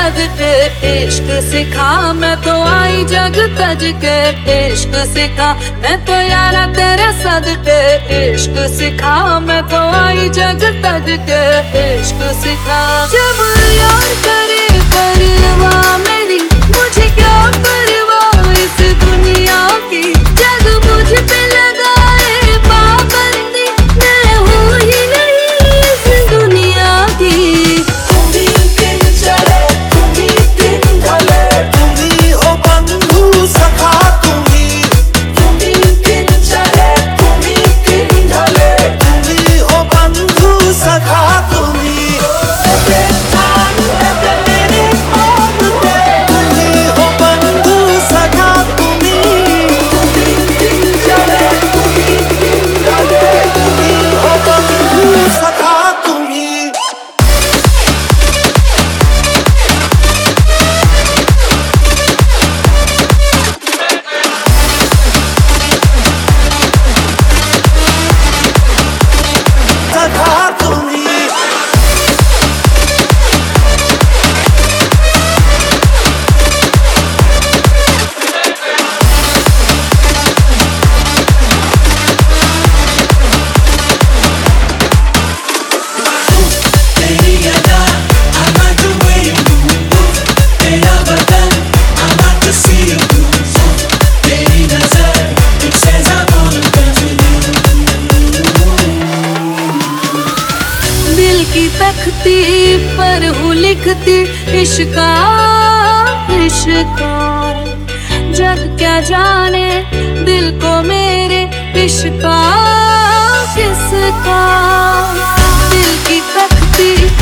सदके इश्क सिखा, मैं तो आई जग तज के इश्क सिखा, मैं तो यारा तेरे सदके इश्क सिखा, मैं तो आई जग तज के इश्क सिखा। जब यार करे परवाह मेरी, मुझे क्या परवाह इस दुनिया की, जग मुझ पे लगाए पाबंदी, मैं हूँ ही नहीं इस दुनिया की। तुम ही दिन चले, तुम ही दिन ढले, तुम ही हो बंधु सखा, तुम ही दिन चले, तुम ही दिन ढले, तुम ही हो बंधु सखा, तुम ही तख्ती पर हूँ लिखती इश्का इश्का, जग क्या जाने दिल को मेरे इश्का किसका। दिल की तख्ती